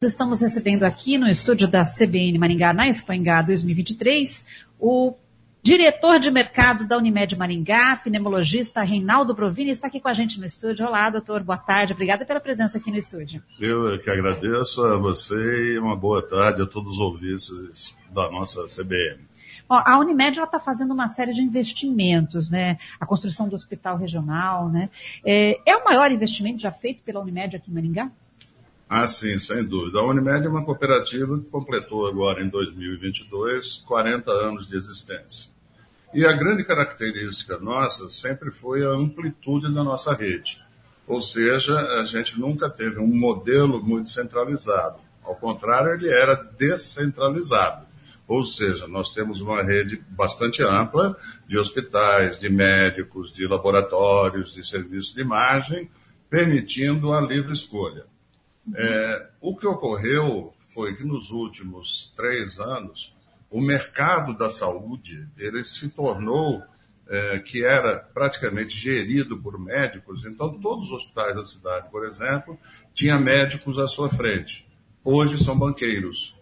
Estamos recebendo aqui no estúdio da CBN Maringá, na Expoingá 2023, o diretor de mercado da Unimed Maringá, pneumologista Reinaldo Provini, está aqui com a gente no estúdio. Olá, doutor, boa tarde. Obrigada pela presença aqui no estúdio. Eu que agradeço a você e uma boa tarde a todos os ouvintes da nossa CBN. A Unimed está fazendo uma série de investimentos, né? A construção do hospital regional, né? É o maior investimento já feito pela Unimed aqui em Maringá? Ah, sim, sem dúvida. A Unimed é uma cooperativa que completou agora em 2022 40 anos de existência. E a grande característica nossa sempre foi a amplitude da nossa rede. Ou seja, a gente nunca teve um modelo muito centralizado. Ao contrário, ele era descentralizado. Ou seja, nós temos uma rede bastante ampla de hospitais, de médicos, de laboratórios, de serviços de imagem, permitindo a livre escolha. O que ocorreu foi que nos últimos 3 anos, o mercado da saúde ele se tornou que era praticamente gerido por médicos. Então, todos os hospitais da cidade, por exemplo, tinham médicos à sua frente. Hoje são banqueiros.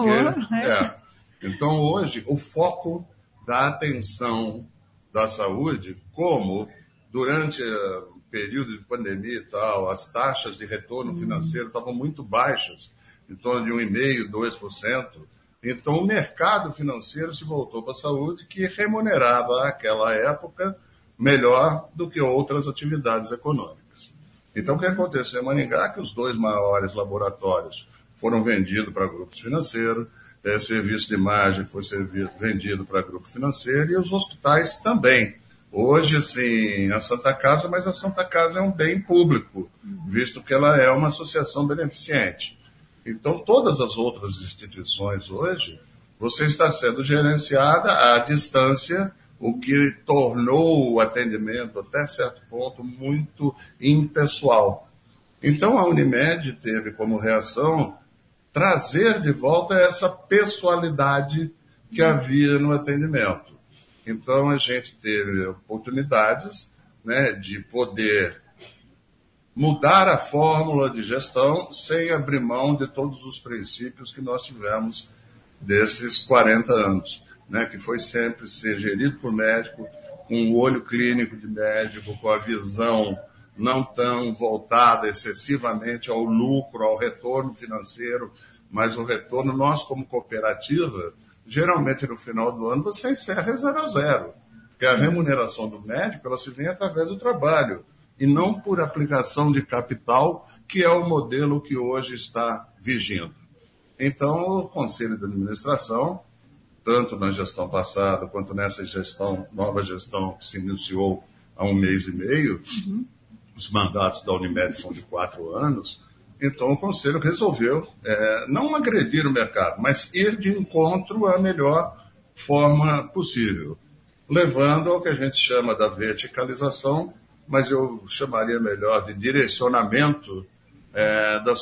Então, hoje, o foco da atenção da saúde, como durante o período de pandemia e tal, as taxas de retorno financeiro estavam muito baixas, em torno de 1,5%, 2%. Então, o mercado financeiro se voltou para a saúde, que remunerava, naquela época, melhor do que outras atividades econômicas. Então, o que aconteceu em Maringá é que os 2 maiores laboratórios foram vendidos para grupos financeiros, serviço de imagem foi vendido para grupo financeiro e os hospitais também. Hoje, assim, a Santa Casa, mas a Santa Casa é um bem público, visto que ela é uma associação beneficente. Então, todas as outras instituições hoje, você está sendo gerenciada à distância, o que tornou o atendimento, até certo ponto, muito impessoal. Então, a Unimed teve como reação trazer de volta essa pessoalidade que havia no atendimento. Então, a gente teve oportunidades, né, de poder mudar a fórmula de gestão sem abrir mão de todos os princípios que nós tivemos desses 40 anos, né, que foi sempre ser gerido por médico, com o olho clínico de médico, com a visão não tão voltada excessivamente ao lucro, ao retorno financeiro, mas o retorno, nós como cooperativa, geralmente no final do ano você encerra 0-0, porque a remuneração do médico ela se vem através do trabalho, e não por aplicação de capital, que é o modelo que hoje está vigindo. Então, o Conselho de Administração, tanto na gestão passada quanto nessa nova gestão que se iniciou há 1 mês e meio, os mandatos da Unimed são de 4 anos, então o Conselho resolveu não agredir o mercado, mas ir de encontro à melhor forma possível, levando ao que a gente chama da verticalização, mas eu chamaria melhor de direcionamento das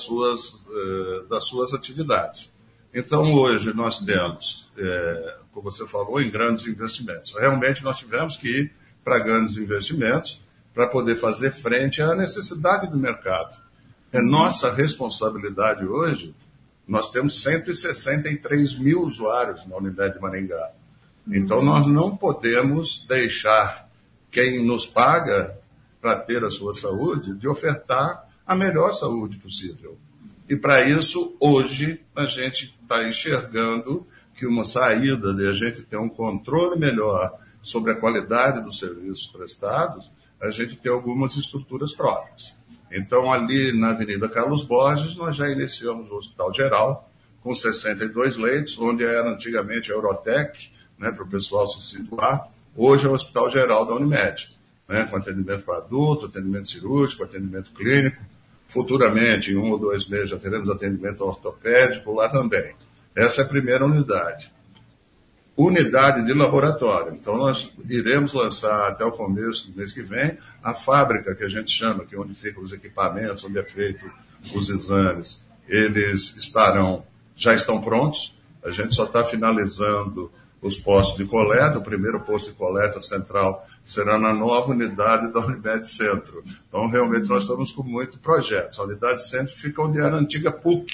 suas atividades. Então, hoje nós temos, como você falou, em grandes investimentos. Realmente nós tivemos que ir para grandes investimentos para poder fazer frente à necessidade do mercado. É nossa responsabilidade hoje, nós temos 163 mil usuários na Unimed Maringá. Então, nós não podemos deixar quem nos paga para ter a sua saúde de ofertar a melhor saúde possível. E, para isso, hoje, a gente está enxergando que uma saída de a gente ter um controle melhor sobre a qualidade dos serviços prestados, a gente tem algumas estruturas próprias. Então, ali na Avenida Carlos Borges, nós já iniciamos o Hospital Geral, com 62 leitos, onde era antigamente a Eurotec, né, para o pessoal se situar. Hoje é o Hospital Geral da Unimed, né, com atendimento para adulto, atendimento cirúrgico, atendimento clínico. Futuramente, em 1 ou 2 meses, já teremos atendimento ortopédico lá também. Essa é a primeira unidade. Unidade de laboratório. Então, nós iremos lançar até o começo do mês que vem a fábrica, que a gente chama, que é onde ficam os equipamentos, onde é feito os exames. Eles já estão prontos. A gente só está finalizando os postos de coleta. O primeiro posto de coleta central será na nova unidade da Unimed Centro. Então, realmente, nós estamos com muitos projetos. A Unidade Centro fica onde era a antiga PUC,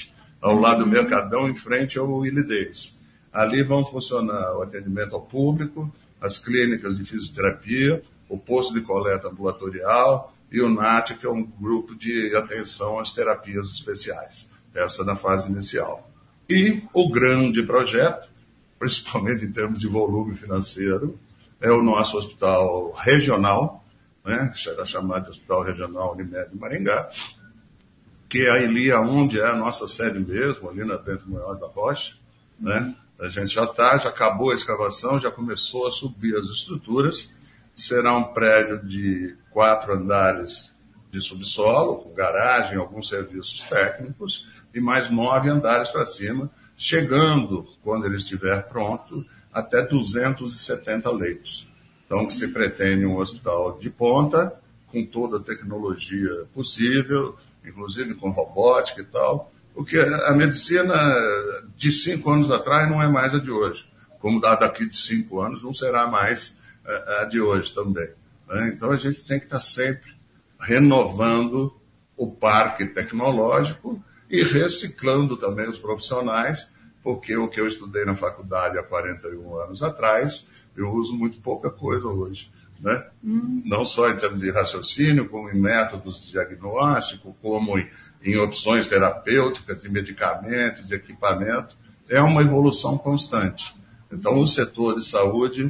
ao lado do Mercadão, em frente ao Willie Davis. Ali vão funcionar o atendimento ao público, as clínicas de fisioterapia, o posto de coleta ambulatorial e o NAT, que é um grupo de atenção às terapias especiais. Essa na fase inicial. E o grande projeto, principalmente em termos de volume financeiro, é o nosso hospital regional, né, que era chamado de Hospital Regional Unimed de Maringá, que é ali onde é a nossa sede mesmo, ali na Bento Munhoz da Rocha, né? A gente já acabou a escavação, já começou a subir as estruturas. Será um prédio de 4 andares de subsolo, com garagem, alguns serviços técnicos, e mais 9 andares para cima, chegando, quando ele estiver pronto, até 270 leitos. Então, se pretende um hospital de ponta, com toda a tecnologia possível, inclusive com robótica e tal, porque a medicina de 5 anos atrás não é mais a de hoje. Como daqui de 5 anos não será mais a de hoje também, né? Então a gente tem que estar sempre renovando o parque tecnológico e reciclando também os profissionais, porque o que eu estudei na faculdade há 41 anos atrás, eu uso muito pouca coisa hoje, né? Não só em termos de raciocínio, como em métodos de diagnóstico, como em opções terapêuticas, de medicamentos, de equipamento. É uma evolução constante. Então, o setor de saúde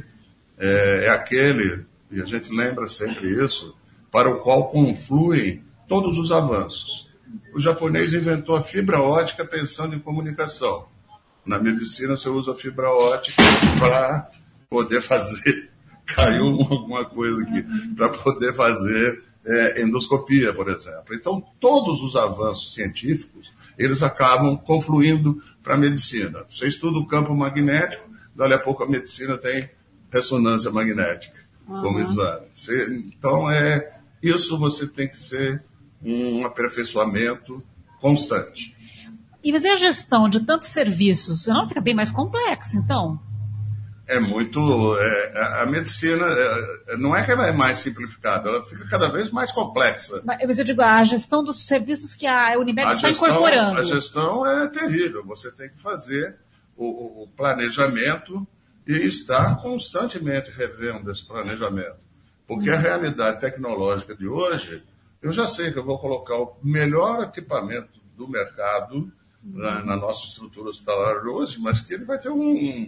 é aquele, e a gente lembra sempre isso, para o qual confluem todos os avanços. O japonês inventou a fibra ótica pensando em comunicação. Na medicina, você usa a fibra ótica para poder fazer... Caiu alguma coisa aqui. Para poder fazer endoscopia, por exemplo. Então, todos os avanços científicos, eles acabam confluindo para a medicina. Você estuda o campo magnético, dali a pouco a medicina tem ressonância magnética como exame. Então, isso você tem que ser um aperfeiçoamento constante. E mas e a gestão de tantos serviços? Não fica bem mais complexa, então? É muito... a medicina não é que ela é mais simplificada, ela fica cada vez mais complexa. Mas eu digo, a gestão dos serviços que a Unimed está incorporando. A gestão é terrível. Você tem que fazer o planejamento e estar constantemente revendo esse planejamento. Porque a realidade tecnológica de hoje, eu já sei que eu vou colocar o melhor equipamento do mercado na nossa estrutura hospitalar hoje, mas que ele vai ter um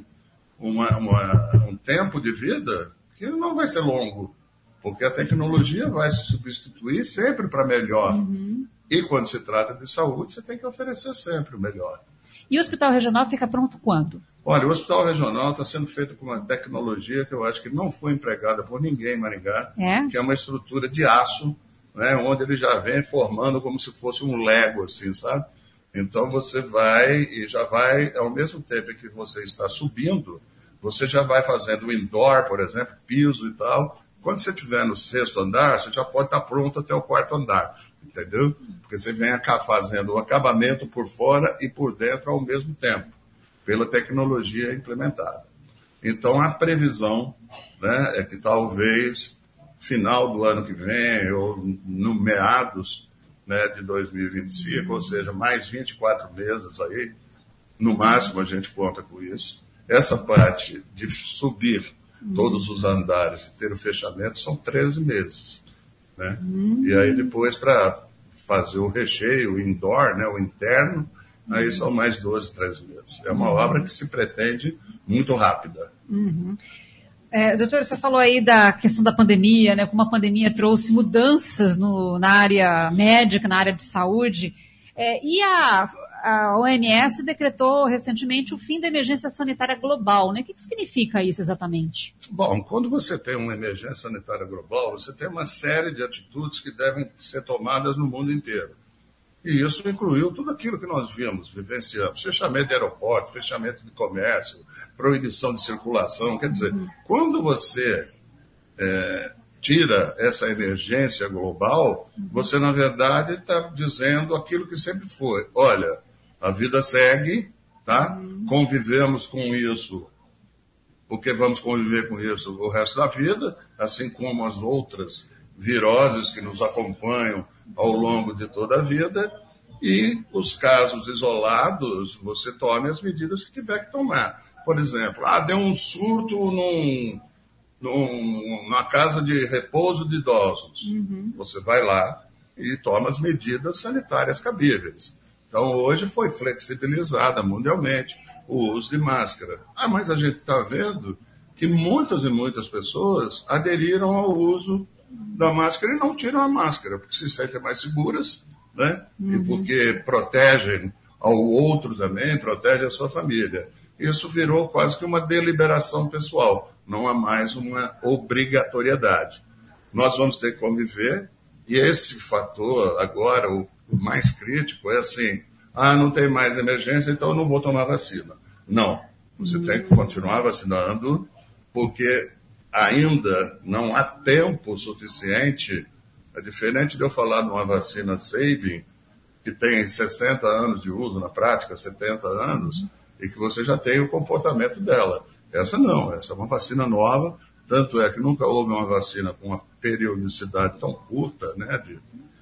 tempo de vida que não vai ser longo, porque a tecnologia vai se substituir sempre para melhor. E quando se trata de saúde, você tem que oferecer sempre o melhor. E o hospital regional fica pronto quando? Olha, o hospital regional está sendo feito com uma tecnologia que eu acho que não foi empregada por ninguém em Maringá, que é uma estrutura de aço, né, onde ele já vem formando como se fosse um Lego, assim, sabe? Então você vai e já vai, ao mesmo tempo que você está subindo, você já vai fazendo o indoor, por exemplo, piso e tal. Quando você estiver no 6º andar, você já pode estar pronto até o 4º andar, entendeu? Porque você vem fazendo o acabamento por fora e por dentro ao mesmo tempo, pela tecnologia implementada. Então a previsão, né, é que talvez final do ano que vem ou no meados, né, de 2025, ou seja, mais 24 meses aí, no máximo a gente conta com isso. Essa parte de subir todos os andares e ter o fechamento são 13 meses. Né? E aí depois para fazer o recheio, o indoor, né, o interno, aí são mais 12, 13 meses. É uma obra que se pretende muito rápida. Doutor, você falou aí da questão da pandemia, né? Como a pandemia trouxe mudanças na área médica, na área de saúde. E a OMS decretou recentemente o fim da emergência sanitária global, né? O que significa isso exatamente? Bom, quando você tem uma emergência sanitária global, você tem uma série de atitudes que devem ser tomadas no mundo inteiro. E isso incluiu tudo aquilo que nós vimos, vivenciamos. Fechamento de aeroporto, fechamento de comércio, proibição de circulação. Quer dizer, quando você tira essa emergência global, você, na verdade, está dizendo aquilo que sempre foi. Olha, a vida segue, tá? Convivemos com isso, porque vamos conviver com isso o resto da vida, assim como as outras viroses que nos acompanham ao longo de toda a vida, E os casos isolados, você tome as medidas que tiver que tomar. Por exemplo, deu um surto numa casa de repouso de idosos. Você vai lá e toma as medidas sanitárias cabíveis. Então, hoje foi flexibilizada mundialmente o uso de máscara. Mas a gente está vendo que muitas e muitas pessoas aderiram ao uso da máscara e não tiram a máscara, porque se sentem mais seguras, né? E porque protegem ao outro também, protegem a sua família. Isso virou quase que uma deliberação pessoal, não há mais uma obrigatoriedade. Nós vamos ter que conviver, e esse fator agora, o mais crítico, é assim, não tem mais emergência, então eu não vou tomar vacina. Não, você tem que continuar vacinando, porque ainda não há tempo suficiente. É diferente de eu falar de uma vacina Sabin, que tem 60 anos de uso na prática, 70 anos, e que você já tem o comportamento dela. Essa não, essa é uma vacina nova, tanto é que nunca houve uma vacina com uma periodicidade tão curta, né, de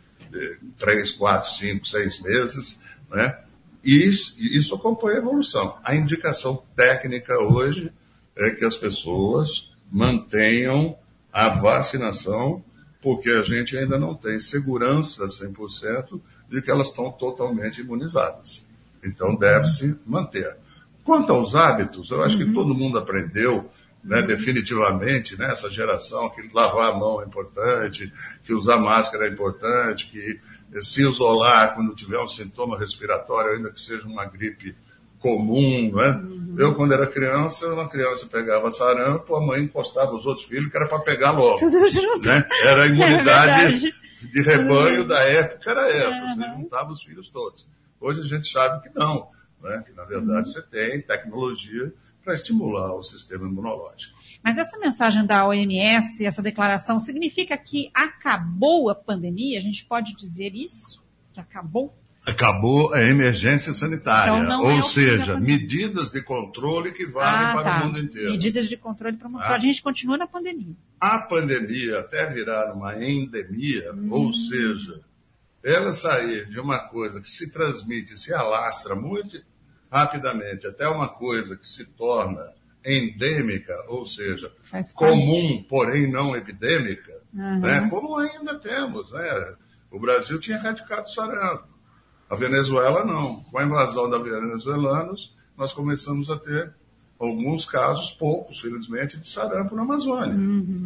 3, 4, 5, 6 meses, né, e isso acompanha a evolução. A indicação técnica hoje é que as pessoas mantenham a vacinação, porque a gente ainda não tem segurança 100% de que elas estão totalmente imunizadas. Então, deve-se manter. Quanto aos hábitos, eu acho que todo mundo aprendeu, né, definitivamente, né, essa geração, que lavar a mão é importante, que usar máscara é importante, que se isolar quando tiver um sintoma respiratório, ainda que seja uma gripe comum, né? Eu, quando era criança, uma criança pegava sarampo, a mãe encostava os outros filhos, que era para pegar logo. Né? Era a imunidade de rebanho da época, era essa, você juntava os filhos todos. Hoje a gente sabe que não, né? Que na verdade você tem tecnologia para estimular o sistema imunológico. Mas essa mensagem da OMS, essa declaração, significa que acabou a pandemia? A gente pode dizer isso? Que acabou? Acabou a emergência sanitária, então, ou seja, medidas de controle que valem para o mundo inteiro. Medidas de controle para o mundo inteiro. A gente continua na pandemia. A pandemia, até virar uma endemia, ou seja, ela sair de uma coisa que se transmite, se alastra muito rapidamente, até uma coisa que se torna endêmica, ou seja, comum, porém não epidêmica, né? Como ainda temos, né? O Brasil tinha erradicado o sarampo. A Venezuela não. Com a invasão da venezuelanos, nós começamos a ter alguns casos, poucos, felizmente, de sarampo na Amazônia.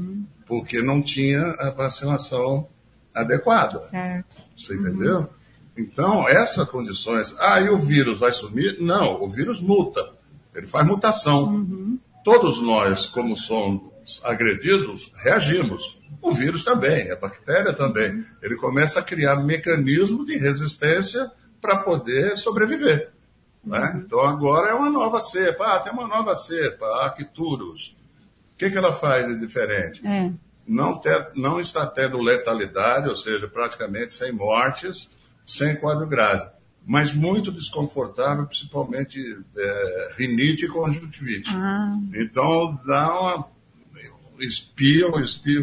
Porque não tinha a vacinação adequada. Certo. Você entendeu? Então, essas condições... e o vírus vai sumir? Não, o vírus muta. Ele faz mutação. Todos nós, como somos agredidos, reagimos. O vírus também, a bactéria também. Ele começa a criar mecanismos de resistência para poder sobreviver. Né? Então, agora é uma nova cepa. Tem uma nova cepa, a Arcturus. O que ela faz de diferente? Não está tendo letalidade, ou seja, praticamente sem mortes, sem quadro grave. Mas muito desconfortável, principalmente rinite e conjuntivite. Então, dá espirro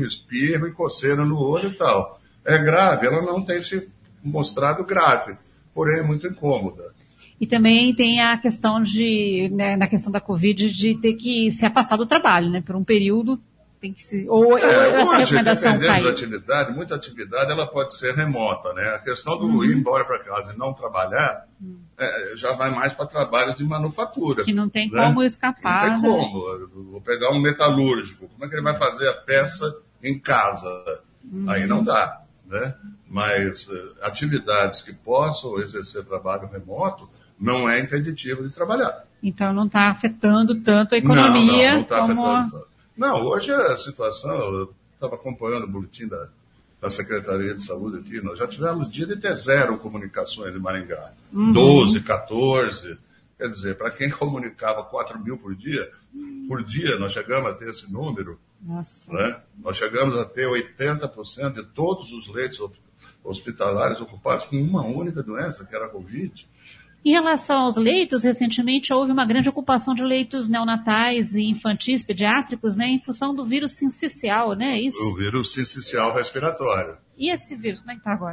e coceira no olho e tal. É grave, ela não tem se mostrado grave, porém é muito incômoda. E também tem a questão na questão da Covid, de ter que se afastar do trabalho, né? Por um período tem que se... essa recomendação dependendo da atividade, muita atividade ela pode ser remota, né? A questão do ir embora para casa e não trabalhar já vai mais para trabalhos de manufatura. Que não tem como escapar. Não tem como. Vou pegar um metalúrgico. Como é que ele vai fazer a peça em casa? Aí não dá, né? Mas atividades que possam exercer trabalho remoto não é impeditivo de trabalhar. Então não está afetando tanto a economia. Não está afetando tanto. Não, hoje a situação, eu estava acompanhando o boletim da Secretaria de Saúde aqui, nós já tivemos dia de ter 0 comunicações em Maringá. 12, 14, quer dizer, para quem comunicava 4 mil por dia nós chegamos a ter esse número. Nossa. Né? Nós chegamos a ter 80% de todos os leitos hospitalares ocupados com uma única doença, que era a Covid. Em relação aos leitos, recentemente houve uma grande ocupação de leitos neonatais e infantis, pediátricos, né, em função do vírus sincicial, né? Isso? O vírus sincicial respiratório. E esse vírus, como é que está agora?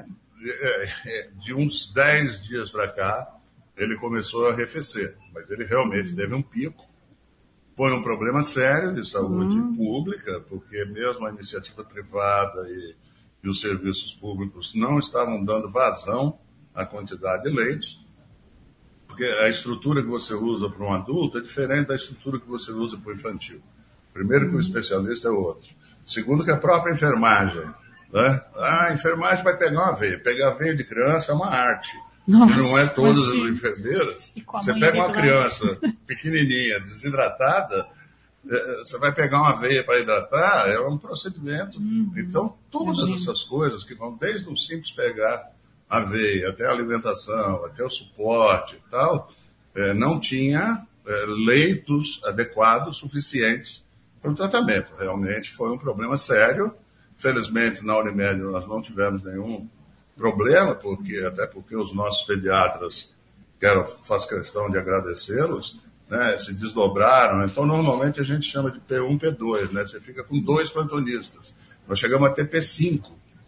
de uns 10 dias para cá, ele começou a arrefecer, mas ele realmente teve um pico. Foi um problema sério de saúde pública, porque mesmo a iniciativa privada e os serviços públicos não estavam dando vazão à quantidade de leitos, porque a estrutura que você usa para um adulto é diferente da estrutura que você usa para o infantil. Primeiro que o especialista é outro. Segundo que a própria enfermagem. Né? A enfermagem vai pegar uma veia. Pegar a veia de criança é uma arte. Nossa, não é todas as enfermeiras. Você pega uma criança pequenininha, desidratada, você vai pegar uma veia para hidratar, é um procedimento. Então, todas essas coisas que vão desde o simples pegar a veia, até a alimentação, até o suporte e tal, não tinha leitos adequados, suficientes para o tratamento. Realmente foi um problema sério. Felizmente, na Unimed, nós não tivemos nenhum problema, até porque os nossos pediatras, faço questão de agradecê-los, né, se desdobraram. Então, normalmente, a gente chama de P1, P2, né? Você fica com 2 plantonistas. Nós chegamos a ter P5.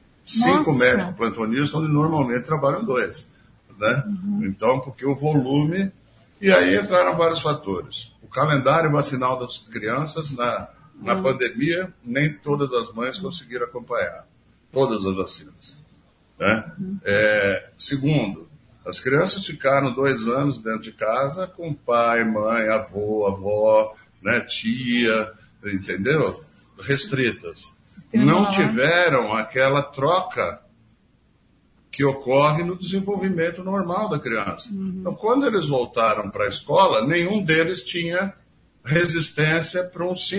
5 médicos plantonistas, onde normalmente trabalham 2. Né? Então, porque o volume... E aí entraram vários fatores. O calendário vacinal das crianças, na pandemia, nem todas as mães conseguiram acompanhar todas as vacinas. Né? Segundo, as crianças ficaram 2 anos dentro de casa com pai, mãe, avô, avó, né, tia, entendeu? Restritas. Não tiveram aquela troca que ocorre no desenvolvimento normal da criança. Então, quando eles voltaram para a escola, nenhum deles tinha resistência para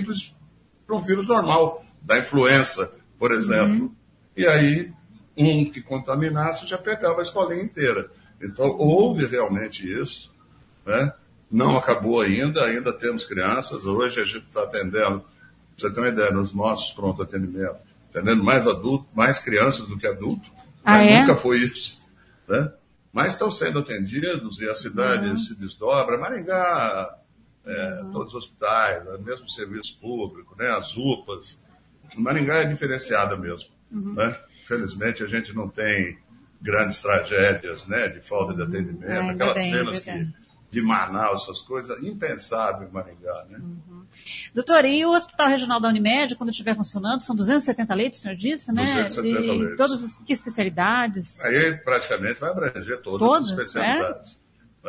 um vírus normal, da influenza, por exemplo. E aí, um que contaminasse já pegava a escolinha inteira. Então, houve realmente isso, né? Não acabou ainda temos crianças. Hoje a gente está atendendo, pra você ter uma ideia, nos nossos pronto-atendimento, atendendo mais crianças do que adultos. Nunca foi isso, né? Mas estão sendo atendidos e a cidade se desdobra. Maringá, todos os hospitais, mesmo o serviço público, né? As UPAs. Maringá é diferenciada mesmo, né? Felizmente a gente não tem grandes tragédias, né? De falta de atendimento, aquelas cenas de Manaus, essas coisas, impensável em Maringá, né? Doutor, e o Hospital Regional da Unimed, quando estiver funcionando, são 270 leitos, o senhor disse, né? 270 leitos. Todas que especialidades? Aí praticamente vai abranger todas as especialidades.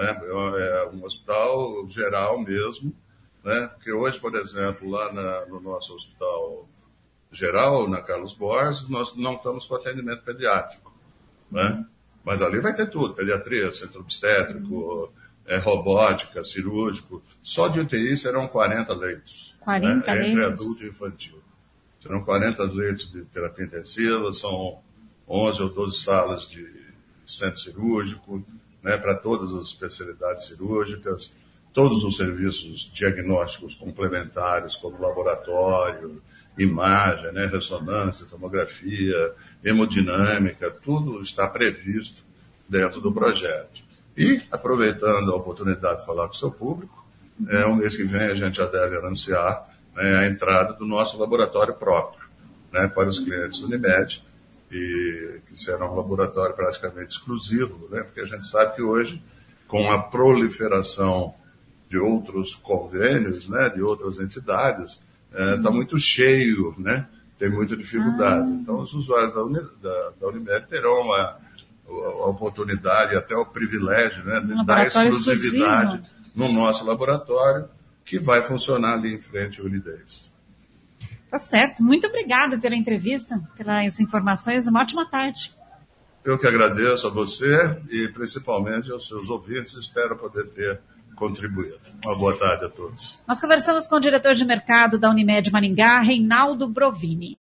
É um hospital geral mesmo, né? Porque hoje, por exemplo, lá no nosso hospital geral, na Carlos Borges, nós não estamos com atendimento pediátrico, né? Mas ali vai ter tudo, pediatria, centro obstétrico, robótica, cirúrgico. Só de UTI serão 40 leitos. 40 leitos? Entre adulto e infantil. Serão 40 leitos de terapia intensiva, são 11 ou 12 salas de centro cirúrgico, né, para todas as especialidades cirúrgicas, todos os serviços diagnósticos complementares, como laboratório, imagem, né, ressonância, tomografia, hemodinâmica, tudo está previsto dentro do projeto. E, aproveitando a oportunidade de falar com o seu público, o mês que vem a gente já deve anunciar, né, a entrada do nosso laboratório próprio, né, para os clientes do Unimed, e que será um laboratório praticamente exclusivo, né, porque a gente sabe que hoje, com a proliferação de outros convênios, né, de outras entidades, está muito cheio, né, tem muita dificuldade. Então, os usuários da Unimed terão a oportunidade, até o privilégio, né, da exclusividade no nosso laboratório, que vai funcionar ali em frente ao Unidavis. Tá certo. Muito obrigada pela entrevista, pelas informações. Uma ótima tarde. Eu que agradeço a você e principalmente aos seus ouvintes. Espero poder ter contribuído. Uma boa tarde a todos. Nós conversamos com o diretor de mercado da Unimed Maringá, Reinaldo Brovini.